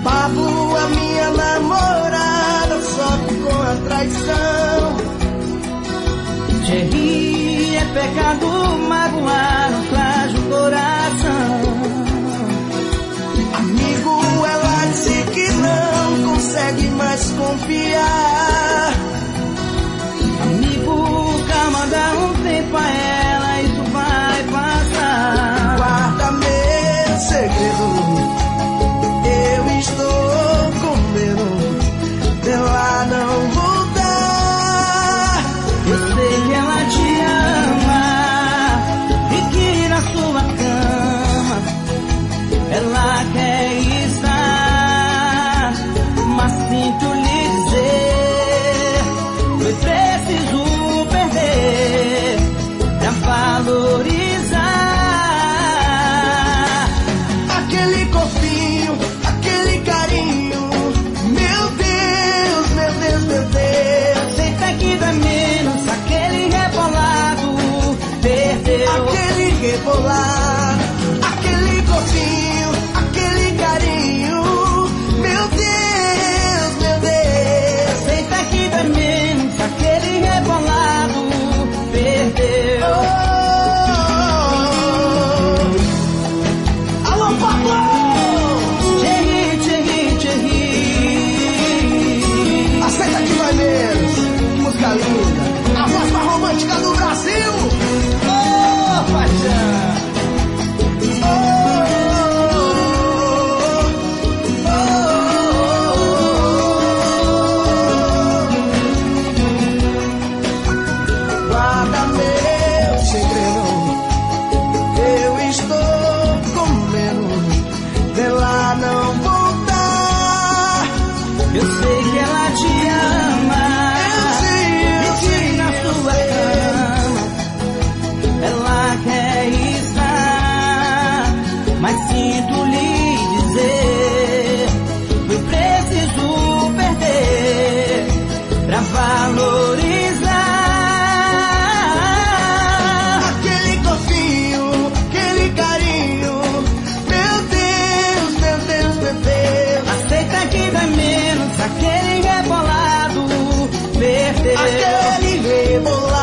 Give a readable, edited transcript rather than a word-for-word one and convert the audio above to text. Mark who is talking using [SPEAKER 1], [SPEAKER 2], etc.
[SPEAKER 1] Pablo, a minha namorada, sofre com a traição.
[SPEAKER 2] Thierry, é pecado magoar um frágil coração.
[SPEAKER 1] Amigo, ela disse que não consegue mais confiar.
[SPEAKER 2] Amigo, calma, dá um tempo a ela, isso vai passar.
[SPEAKER 1] Guarda meu segredo, eu estou com medo dela não voltar.
[SPEAKER 2] Eu sei que ela te ama e que na sua cama ela quer estar, mas sinto lhe dizer, foi preciso perder pra valorizar
[SPEAKER 1] aquele corpinho, aquele carinho. Meu Deus, meu Deus, meu Deus.
[SPEAKER 2] Aceita que dá menos, aquele rebolado perdeu.
[SPEAKER 1] Aquele rebolado, aquele corpinho, aquele carinho. Meu Deus, meu Deus.
[SPEAKER 2] Aceita que dá menos, aquele rebolado perdeu.
[SPEAKER 1] Alô, Pablo!
[SPEAKER 2] Thierry, Thierry, Thierry.
[SPEAKER 1] Aceita que vai menos. Música linda, a voz mais romântica do Brasil.
[SPEAKER 2] Ô, paixão.
[SPEAKER 1] Guarda meu segredo, eu estou com medo dela não voltar.
[SPEAKER 2] Eu sei que ela te ama.
[SPEAKER 1] Eu sei,
[SPEAKER 2] E que na sua cama ela quer estar, mas sinto lhe dizer, foi preciso perder pra valorizar
[SPEAKER 1] aquele corpinho, aquele carinho. Meu Deus, meu Deus, meu Deus.
[SPEAKER 2] Aceita que dá menos, aquele rebolado perdeu.
[SPEAKER 1] Aquele rebolado.